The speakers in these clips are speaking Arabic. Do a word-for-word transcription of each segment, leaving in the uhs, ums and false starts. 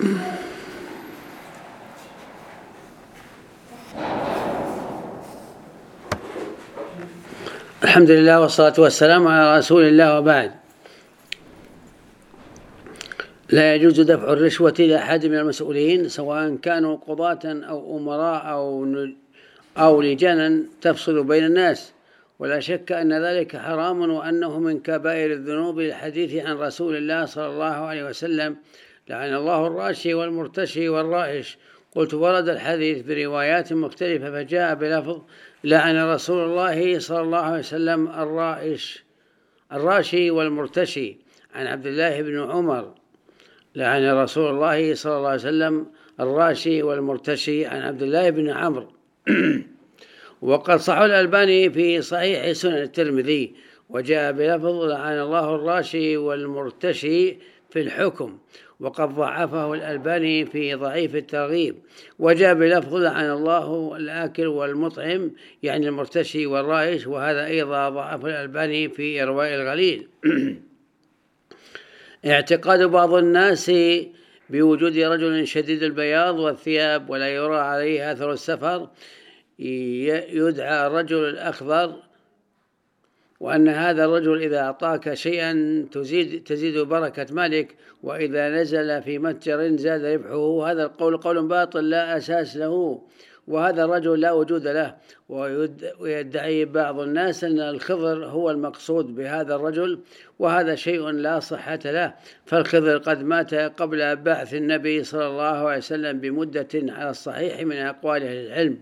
الحمد لله والصلاة والسلام على رسول الله، وبعد. لا يجوز دفع الرشوة لأحد من المسؤولين، سواء كانوا قضاة أو أمراء أو أو لجانا تفصل بين الناس، ولا شك أن ذلك حرام وأنه من كبائر الذنوب، للحديث عن رسول الله صلى الله عليه وسلم: لعن الله الراشي والمرتشي والرائش. قلت: ورد الحديث بروايات مختلفة، فجاء بلفظ: لعن رسول الله صلى الله عليه وسلم الرائش الراشي والمرتشي. عن عبد الله بن عمر: لعن رسول الله صلى الله عليه وسلم الراشي والمرتشي. عن عبد الله بن عمرو. وقد صححه الألباني في صحيح سنن الترمذي، وجاء بلفظ: لعن الله الراشي والمرتشي في الحكم. وقد ضعفه الألباني في ضعيف الترغيب، وجاء بلفظ: لعن الله الآكل والمطعم، يعني المرتشي والرائش، وهذا أيضا ضعف الألباني في إرواء الغليل. اعتقاد بعض الناس بوجود رجل شديد البياض والثياب ولا يرى عليه أثر السفر يدعى الرجل الأخضر، وأن هذا الرجل إذا أعطاك شيئا تزيد تزيد بركة مالك، وإذا نزل في متجر زاد ربحه. هذا القول قول باطل لا أساس له، وهذا الرجل لا وجود له. ويدعي بعض الناس أن الخضر هو المقصود بهذا الرجل، وهذا شيء لا صحة له، فالخضر قد مات قبل بعث النبي صلى الله عليه وسلم بمدة على الصحيح من أقوال أهل العلم.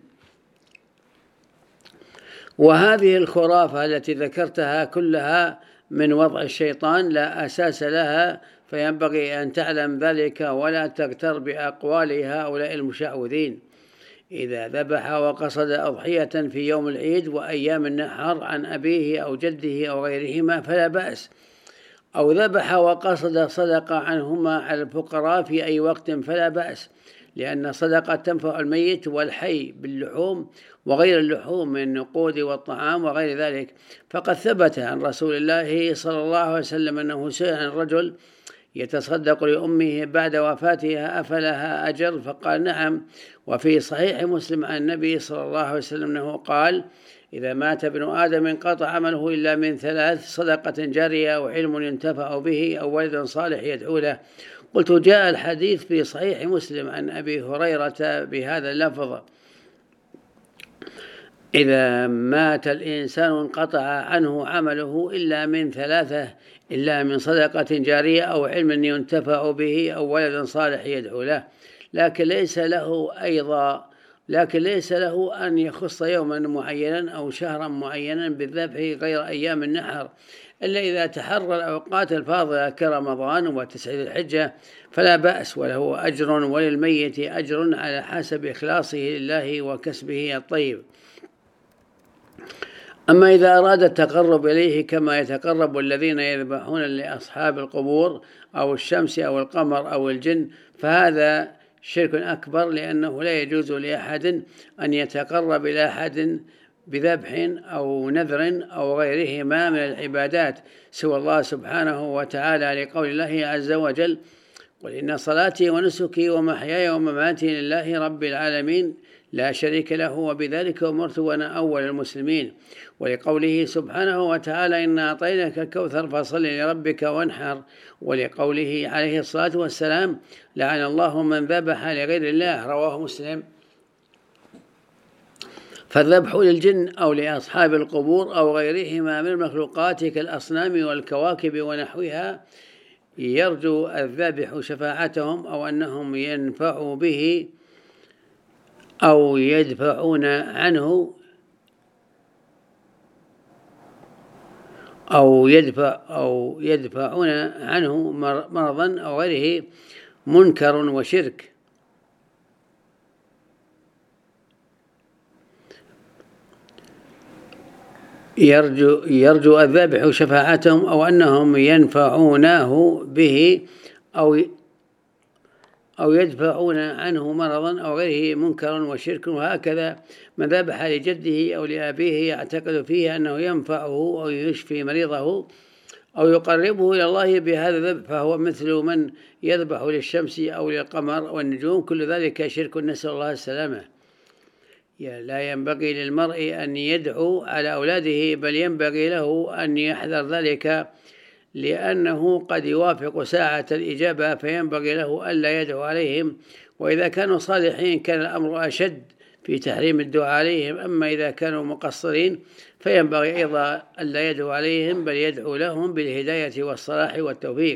وهذه الخرافة التي ذكرتها كلها من وضع الشيطان لا أساس لها، فينبغي أن تعلم ذلك ولا تغتر بأقوال هؤلاء المشعوذين. إذا ذبح وقصد أضحية في يوم العيد وأيام النحر عن أبيه أو جده أو غيرهما فلا بأس، أو ذبح وقصد صدقة عنهما على الفقراء في أي وقت فلا بأس، لأن الصدقة تنفع الميت والحي باللحوم وغير اللحوم من النقود والطعام وغير ذلك. فقد ثبت عن رسول الله صلى الله عليه وسلم أنه سئل عن الرجل يتصدق لأمه بعد وفاتها أفلها أجر؟ فقال: نعم. وفي صحيح مسلم عن النبي صلى الله عليه وسلم أنه قال: إذا مات ابن آدم انقطع عمله إلا من ثلاث: صدقة جارية، أو علم ينتفع به، أو ولد صالح يدعو له. قلت: جاء الحديث في صحيح مسلم عن أبي هريرة بهذا اللفظ: إذا مات الإنسان انقطع عنه عمله إلا من ثلاثة: إلا من صدقة جارية، أو علم ينتفع به، أو ولد صالح يدعو له. لكن ليس له أيضا لكن ليس له أن يخص يوما معينا أو شهرا معينا بالذبح غير أيام النحر، إلا إذا تحرى الأوقات الفاضلة كرمضان وتسعة الحجة فلا بأس، وله أجر وللميت أجر على حسب إخلاصه لله وكسبه الطيب. أما إذا أراد التقرب إليه كما يتقرب الذين يذبحون لأصحاب القبور أو الشمس أو القمر أو الجن فهذا شرك أكبر، لأنه لا يجوز لأحد أن يتقرب إلى أحد بذبح أو نذر أو غيرهما من العبادات سوى الله سبحانه وتعالى، لقول الله عز وجل: قل إن صلاتي ونسكي ومحياي ومماتي لله رب العالمين لا شريك له وبذلك أمرت وأنا أول المسلمين. ولقوله سبحانه وتعالى: إنا أعطيناك الكوثر فصل لربك وانحر. ولقوله عليه الصلاة والسلام: لعن الله من ذبح لغير الله، رواه مسلم. فالذبح للجن أو لأصحاب القبور أو غيرهما من المخلوقات كالأصنام والكواكب ونحوها يرجو الذابح شفاعتهم أو أنهم ينفعوا به أو يدفعون عنه أو يدفع أو يدفعون عنه مرضا أو غيره منكر وشرك. يرجو يرجو الذابح شفاعتهم أو أنهم ينفعونه به أو أو يدفعون عنه مرضا أو غيره منكر وشرك. وهكذا من ذبح لجده أو لأبيه يعتقد فيه أنه ينفعه أو يشفي مريضه أو يقربه إلى الله بهذا الذبح فهو مثل من يذبح للشمس أو للقمر والنجوم، كل ذلك شرك، نسأل الله السلامة. لا ينبغي للمرء أن يدعو على أولاده، بل ينبغي له أن يحذر ذلك، لأنه قد يوافق ساعة الإجابة، فينبغي له ألا يدعو عليهم، وإذا كانوا صالحين كان الأمر أشد في تحريم الدعاء عليهم، أما إذا كانوا مقصرين فينبغي أيضا ألا يدعو عليهم، بل يدعو لهم بالهداية والصلاح والتوفيق.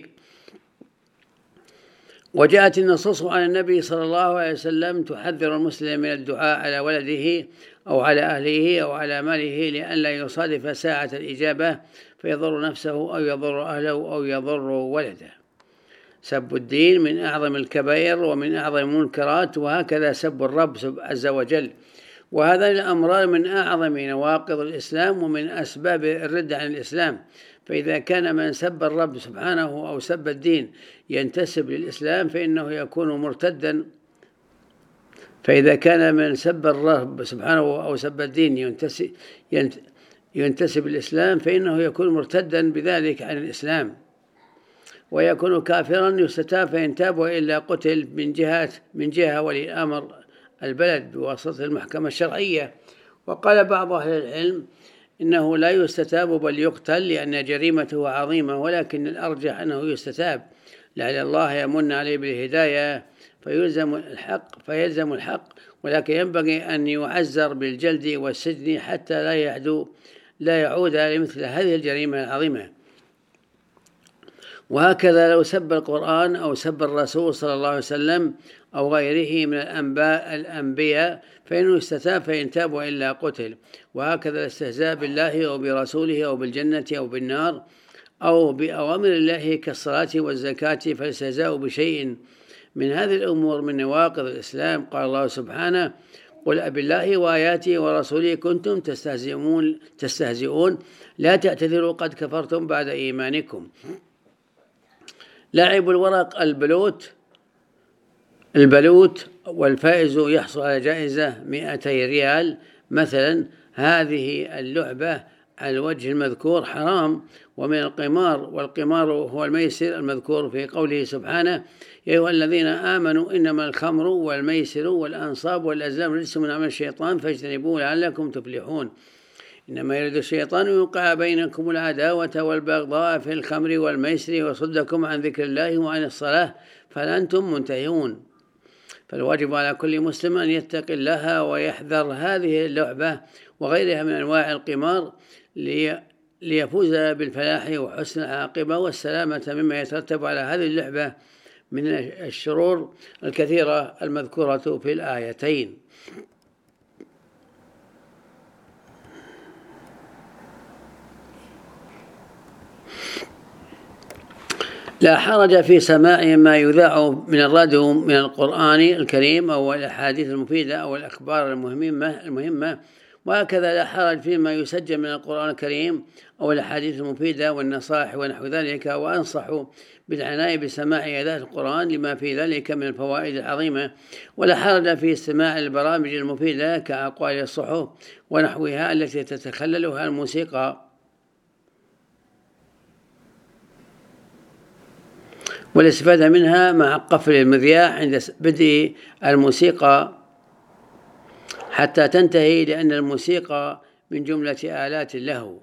وجاءت النصوص عن النبي صلى الله عليه وسلم تحذر المسلم من الدعاء على ولده أو على أهله أو على ماله، لئلا يصادف ساعة الإجابة فيضر نفسه أو يضر أهله أو يضر ولده. سب الدين من أعظم الكبائر ومن أعظم المنكرات، وهكذا سب الرب عز وجل، وهذا الأمران من أعظم نواقض الإسلام ومن أسباب الردة عن الإسلام. فإذا كان من سب الرب سبحانه أو سب الدين ينتسب للإسلام فإنه يكون مرتدا فإذا كان من سب الرب سبحانه أو سب الدين ينتسب, ينتسب للإسلام فإنه يكون مرتدا بذلك عن الإسلام، ويكون كافرا يستتاب فإن تاب وإلا قتل من جهة من جهة ولي الأمر البلد بواسطة المحكمة الشرعية. وقال بعض أهل العلم إنه لا يستتاب بل يقتل لأن جريمته عظيمة، ولكن الأرجح أنه يستتاب لعل الله يمن عليه بالهداية فيلزم الحق فيلزم الحق، ولكن ينبغي أن يعزر بالجلد والسجن حتى لا يعدو لا يعود لمثل هذه الجريمة العظيمة. وهكذا لو سب القرآن أو سب الرسول صلى الله عليه وسلم أو غيره من الأنباء الأنبياء فإنه يستتاب فإن تاب وإلا قتل. وهكذا الاستهزاء بالله أو برسوله أو بالجنة أو بالنار أو بأوامر الله كالصلاة والزكاة، فالاستهزاء بشيء من هذه الأمور من نواقض الإسلام. قال الله سبحانه: قل أبالله وآياته ورسوله كنتم تستهزئون تستهزئون لا تعتذروا قد كفرتم بعد إيمانكم. لاعب الورق البلوت البلوت والفائز يحصل على جائزة مئتي ريال مثلا. هذه اللعبة على الوجه المذكور حرام، ومن القمار، والقمار هو الميسر المذكور في قوله سبحانه: يا أيها الذين آمنوا إنما الخمر والميسر والأنصاب والأزلام رجس من عمل الشيطان فاجتنبوه لعلكم تفلحون. إنما يريد الشيطان يوقع بينكم العداوة والبغضاء في الخمر والميسر ويصدكم عن ذكر الله وعن الصلاة فهل أنتم منتهون. فالواجب على كل مسلم أن يتقي الله ويحذر هذه اللعبة وغيرها من أنواع القمار ليفوز بالفلاح وحسن العاقبة والسلامة مما يترتب على هذه اللعبة من الشرور الكثيرة المذكورة في الآيتين. لا حرج في سماع ما يذاع من الراديو من القرآن الكريم أو الأحاديث المفيدة أو الأخبار المهمة المهمة وهكذا لا حرج فيما يسجل من القرآن الكريم أو الأحاديث المفيدة والنصائح ونحو ذلك. وأنصح بالعناية بسماع آيات القرآن لما في ذلك من الفوائد العظيمة. ولا حرج في استماع البرامج المفيدة كأقوال الصحف ونحوها التي تتخللها الموسيقى والاستفادة منها مع قفل المذياع عند بدء الموسيقى حتى تنتهي، لأن الموسيقى من جملة آلات اللهو.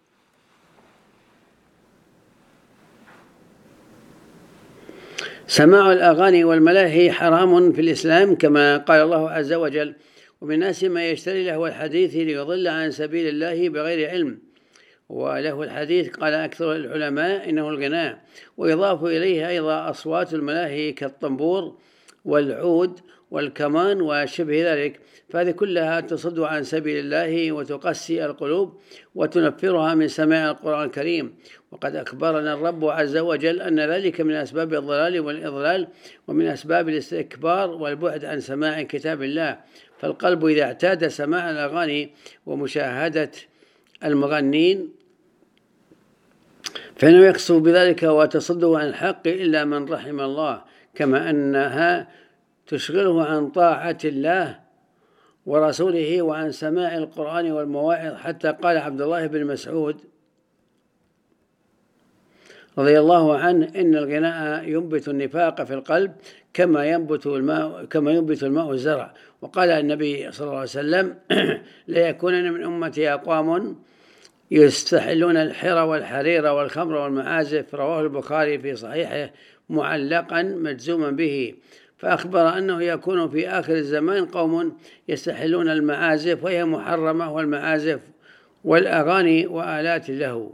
سماع الأغاني والملاهي حرام في الإسلام كما قال الله عز وجل: ومن الناس من يشتري لهو الحديث ليضل عن سبيل الله بغير علم. وله الحديث قال أكثر العلماء إنه الغناء، ويضاف إليه أيضا أصوات الملاهي كالطنبور والعود والكمان وشبه ذلك، فهذه كلها تصد عن سبيل الله وتقسي القلوب وتنفرها من سماع القرآن الكريم. وقد أخبرنا الرب عز وجل أن ذلك من أسباب الضلال والإضلال ومن أسباب الاستكبار والبعد عن سماع كتاب الله. فالقلب إذا اعتاد سماع الأغاني ومشاهدة المغنين فإنه يقصد بذلك وتصده عن الحق إلا من رحم الله، كما أنها تشغله عن طاعة الله ورسوله وعن سماع القرآن والمواعظ. حتى قال عبد الله بن مسعود: رضي الله عنه: إن الغناء ينبت النفاق في القلب كما ينبت الماء كما ينبت الماء الزرع. وقال النبي صلى الله عليه وسلم: لا يكونن من أمتي أقوام يستحلون الحر والحرير والخمر والمعازف. رواه البخاري في صحيحه معلقا مجزوما به. فأخبر أنه يكون في آخر الزمان قوم يستحلون المعازف وهي محرمة، والمعازف والأغاني وآلات اللهو.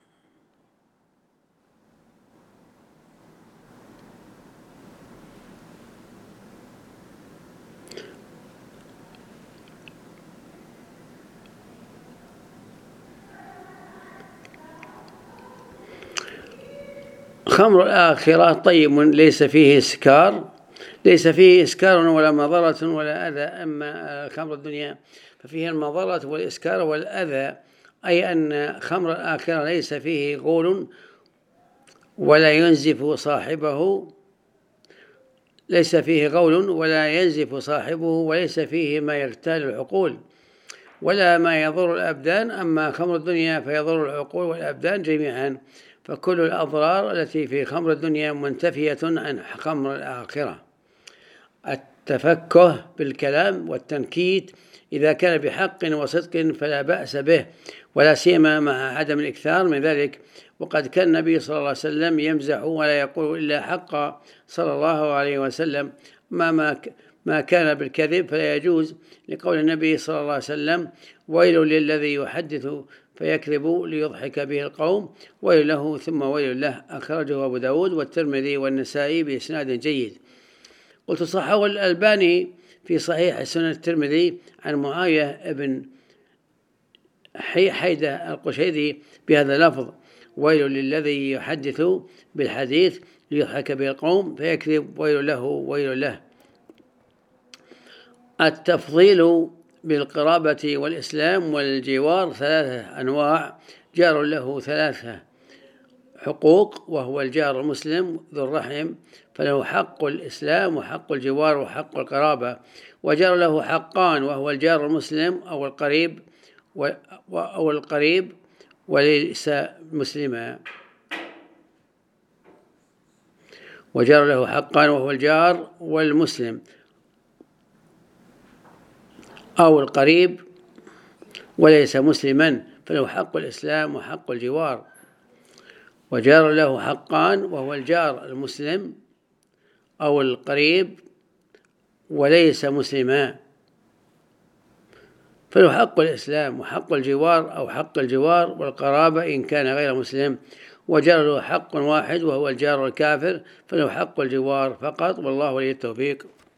خمر الآخرة طيب ليس فيه إسكار ليس فيه إسكار ولا مضرة ولا أذى. أما خمر الدنيا ففيه المضرة والإسكار والأذى، أي أن خمر الآخرة ليس فيه غول ولا ينزف صاحبه ليس فيه غول ولا ينزف صاحبه وليس فيه ما يغتال العقول ولا ما يضر الأبدان. أما خمر الدنيا فيضر العقول والأبدان جميعا. فكل الأضرار التي في خمر الدنيا منتفية عن خمر الآخرة. التفكه بالكلام والتنكيت إذا كان بحق وصدق فلا بأس به، ولا سيما مع عدم الإكثار من ذلك. وقد كان النبي صلى الله عليه وسلم يمزح ولا يقول إلا حقا صلى الله عليه وسلم. ما ما ما كان بالكذب فلا يجوز، لقول النبي صلى الله عليه وسلم: ويل للذي يحدث فيكذب ليضحك به القوم، ويل له ثم ويل له. أخرجه أبو داود والترمذي والنسائي بإسناد جيد. قلت: صححه الألباني في صحيح سنن الترمذي عن معاوية بن حيدة القشيري بهذا اللفظ: ويل للذي يحدث بالحديث ليضحك به القوم فيكذب، ويل له ويل له. التفضيل بالقرابة والإسلام والجوار ثلاثة أنواع. جار له ثلاثة حقوق، وهو الجار المسلم ذو الرحم فله حق الإسلام وحق الجوار وحق القرابة. وجار له حقان، وهو الجار المسلم أو القريب أو القريب وليس مسلما. وجار له حقان، وهو الجار والمسلم أو القريب وليس مسلما فله حق الإسلام وحق الجوار. وجار له حقان، وهو الجار المسلم أو القريب وليس مسلما فله حق الإسلام وحق الجوار أو حق الجوار والقرابة إن كان غير مسلم. وجار له حق واحد، وهو الجار الكافر فله حق الجوار فقط، والله ولي التوفيق.